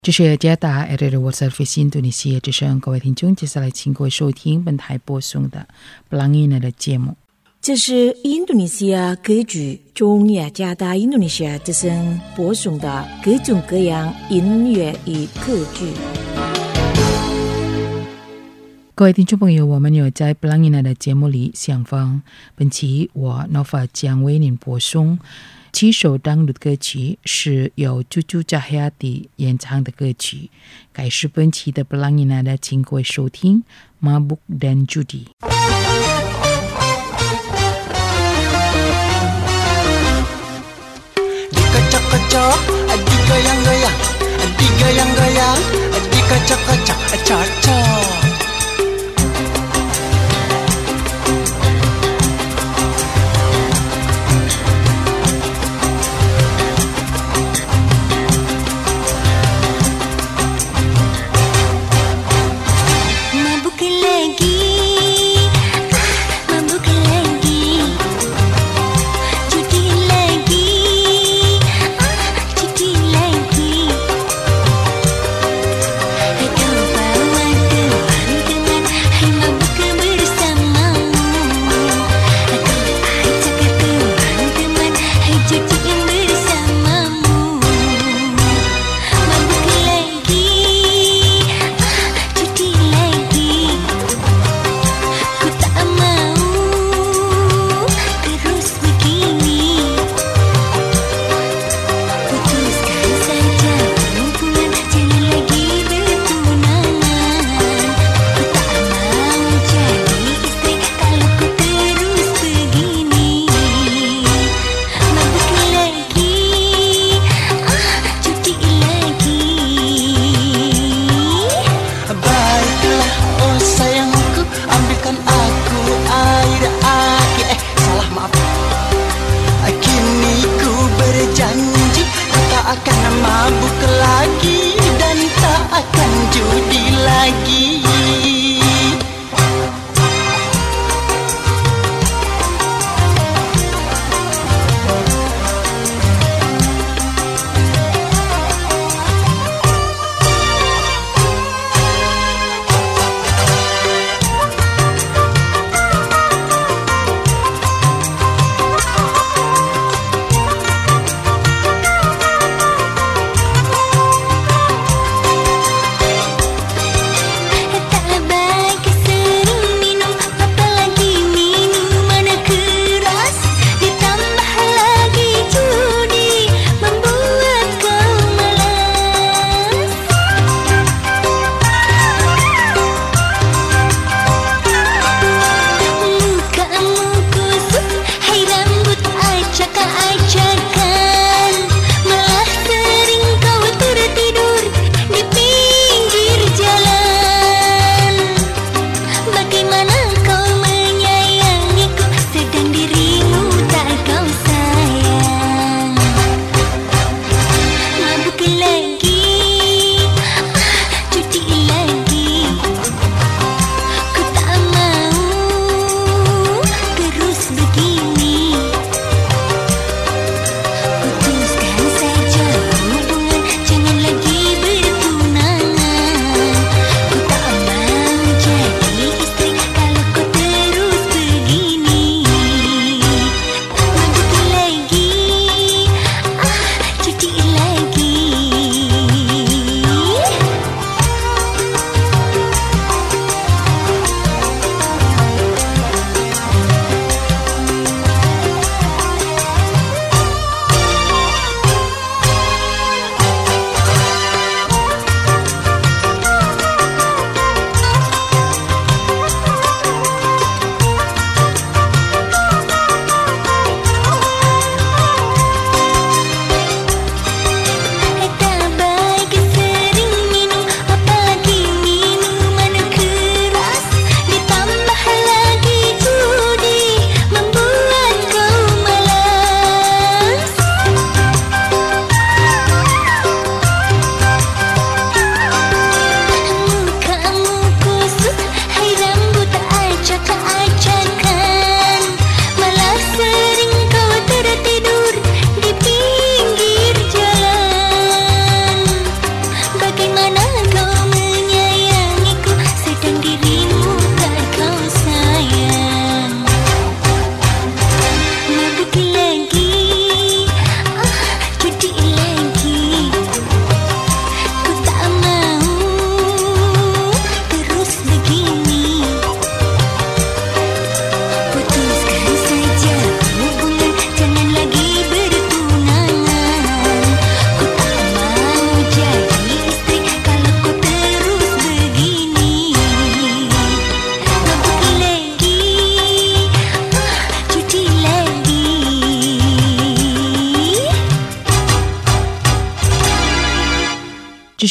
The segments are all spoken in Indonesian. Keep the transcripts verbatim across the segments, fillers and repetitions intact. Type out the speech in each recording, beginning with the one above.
这是加达 R R World Service Indonesia 之声，各位听众，接下来请各位收听本台播送的 Pelangina 的节目。 这是印度尼西亚歌剧中雅加达印度尼西亚之声播送的各种各样音乐与歌剧。 各位听众朋友，我们有在 Pelangina 的节目里相逢。本期我 Nova 将为您播送七首当路歌曲，是由 Cucu Cahyati 演唱的歌曲。该是本期的 Pelangina 的，请各位收听 Mabuk dan Judi。 Dikacak-kacak, digoyang-goyang, digoyang-goyang, dikacak-kacak, cocok.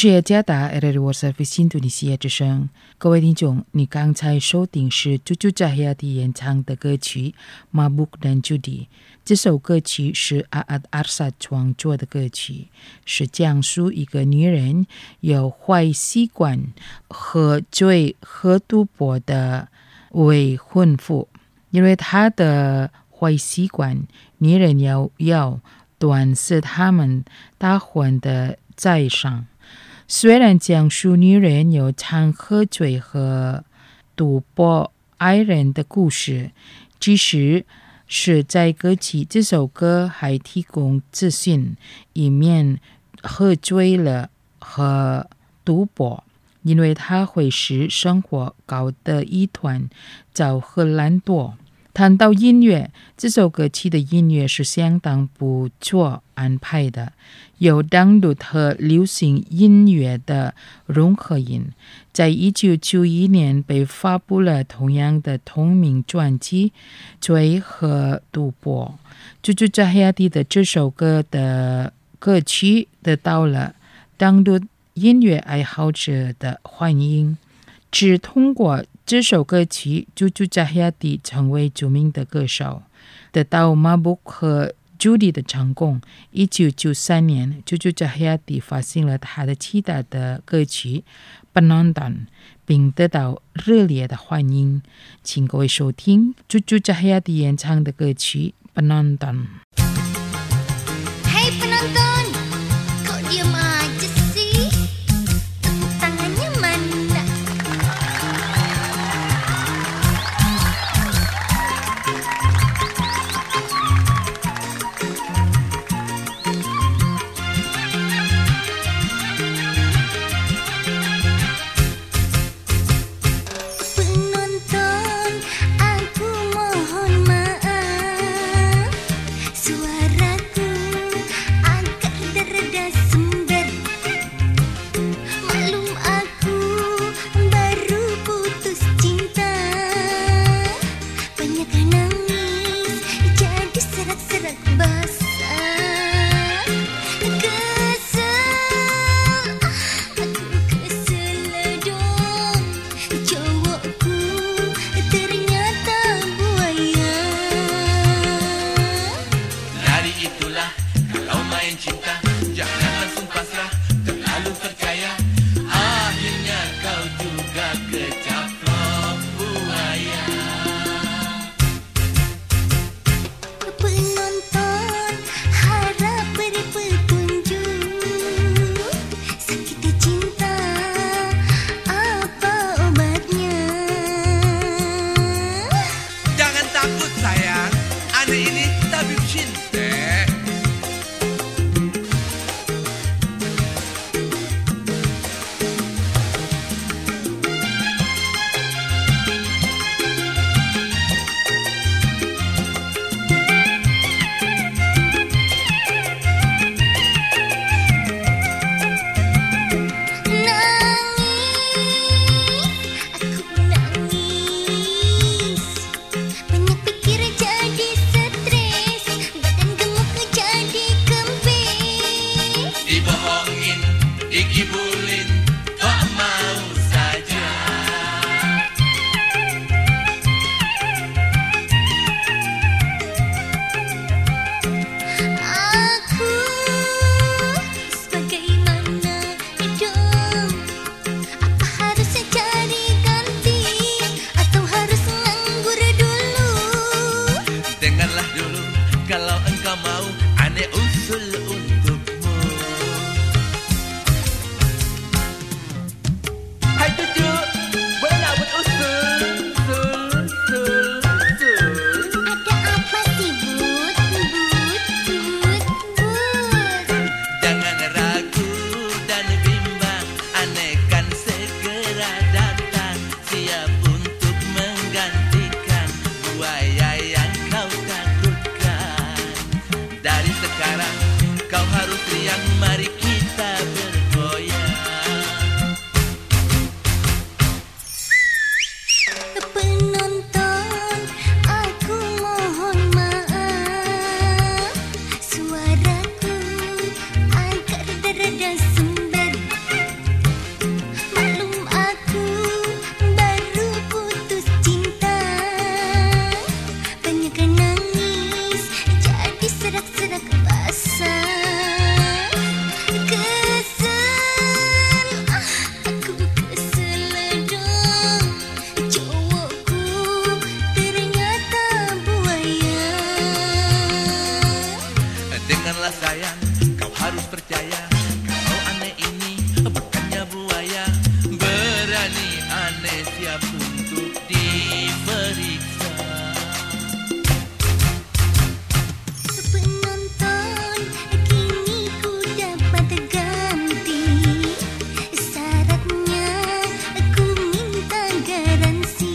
这是雅加达 R R World Service Indonesia 之声。各位听众，你刚才收听是朱朱扎亚蒂演唱的歌曲《Mabuk dan Judi》。这首歌曲是阿阿阿萨创作的歌曲，是讲述一个女人有坏习惯、喝醉、喝赌博的未婚夫。因为她的坏习惯，女人要要断失他们大婚的财产。虽然讲述女人有常喝醉和赌博爱人的故事，其实是在歌曲这首歌还提供资讯，以免喝醉了和赌博，因为它会使生活搞得一团糟和懒惰。谈到音乐，这首歌曲的音乐是相当不错安排的，有当路和流行音乐的融合音。在一九九一年被发布了同样的同名专辑《醉和赌博》。朱朱扎亚蒂的这首歌的歌曲得到了当路音乐爱好者的欢迎。只通过这首歌曲，朱朱扎亚蒂成为著名的歌手，得到 Mabuk 和 Judi 的成功。一九九三年，朱朱扎亚蒂发行了他的其他的歌曲《Penonton》，并得到热烈的欢迎。请各位收听朱朱扎亚蒂演唱的歌曲《Penonton》。 Hey penonton, kok diam aja sih? Tepuk tangannya mana? Penonton, aku mohon maaf, suaraku agak rada sumber. Maklum aku baru putus cinta, banyak nangis jadi serak-serak basah. Kesel, aku kesel dong, cowokku ternyata buaya. Lari itulah kalau main cinta, jangan langsung pasrah, terlalu percaya. Akhirnya kau juga kecaplok buaya. Penonton harap beri petunjuk, sakit cinta apa obatnya? Jangan takut sayang, ane ini tabib cinta. Nangis, aku nangis, banyak pikir jadi stres, badan gemuk jadi kempes. Dibohongin, dikibulin, kok mau saja. Aku sebagaimana dong? Apa harus cari ganti atau harus nganggur dulu? Dengarlah dulu, kalau engkau mau, ane usul untukmu. aneh siap untuk diperiksa. Penonton, kini ku dapat ganti. Syaratnya aku minta garansi.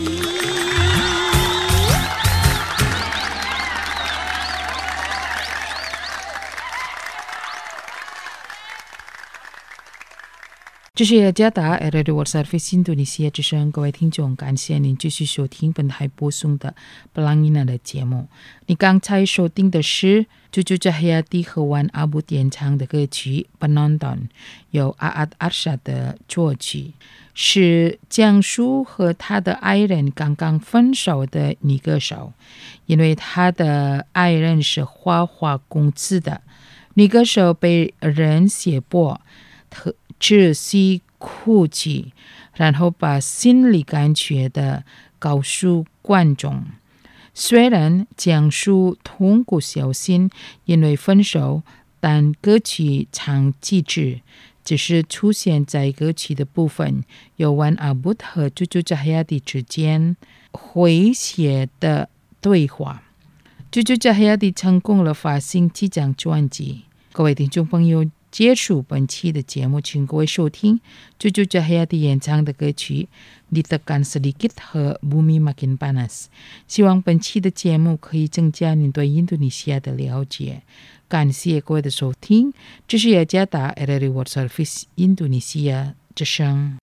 这是雅加达 Radio World Service 印度尼西亚之声，各位听众，感谢您继续收听本台播送的布朗伊娜的节目。你刚才收听的是Cucu Cahyati和Wan Abud演唱的歌曲《Penonton》，由阿阿阿莎的作曲，是讲述和他的爱人刚刚分手的女歌手，因为他的爱人是花花公子的女歌手被人胁迫窒息哭泣，然后把心理感觉的告诉观众。虽然讲述痛苦小心因为分手，但歌曲唱机制只是出现在歌曲的部分有Wan Abud和Cucu Cahyati之间诙谐的对话。Cucu Cahyati成功了发行几张专辑。各位听众朋友，结束本期的节目，请各位收听Cucu Cahyati演唱的歌曲Ditekan Sedikit和Bumi Makin Panas。希望本期的节目可以增加您对印度尼西亚的了解。感谢各位的收听，这是雅加达 Radio World Service 印度尼西亚之声。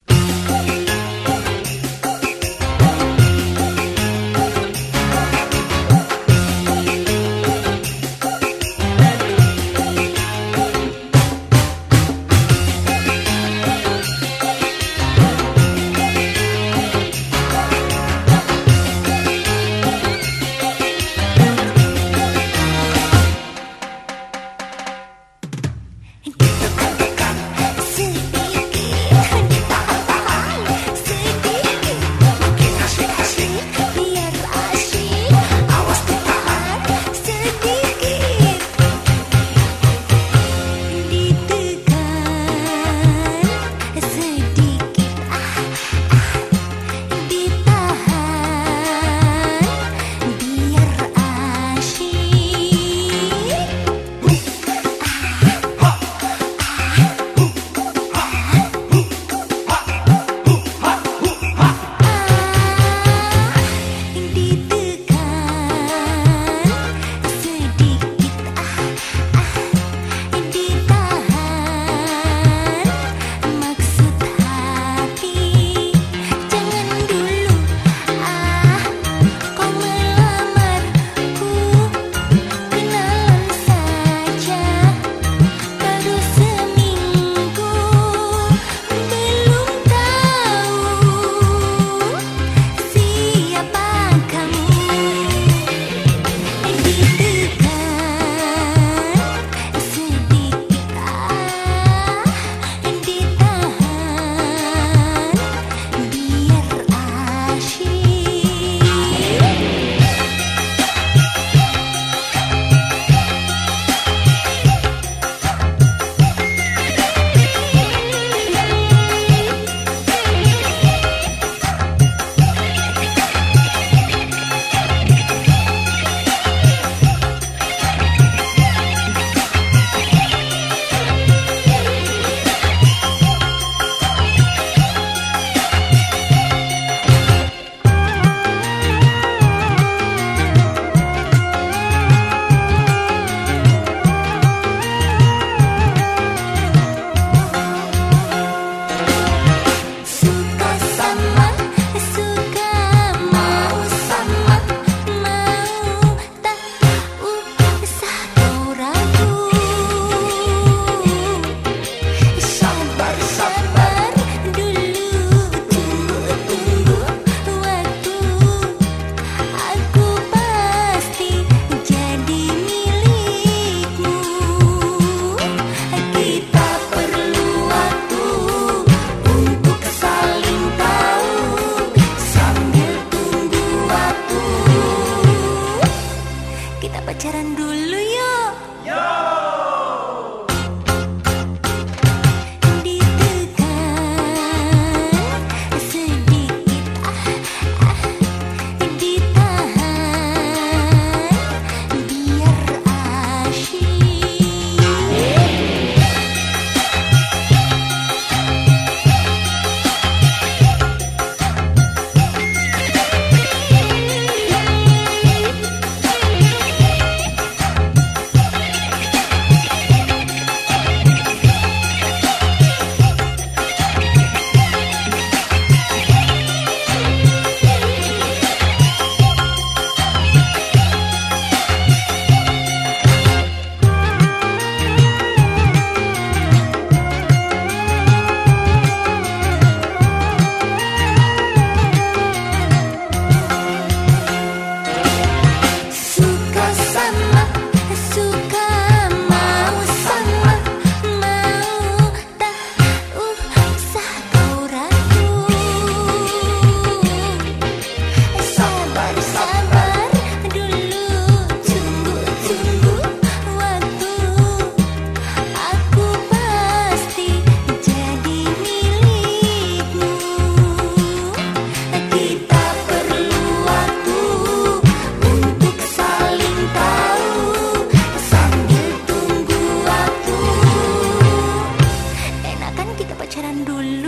Sedikit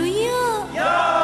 yuk.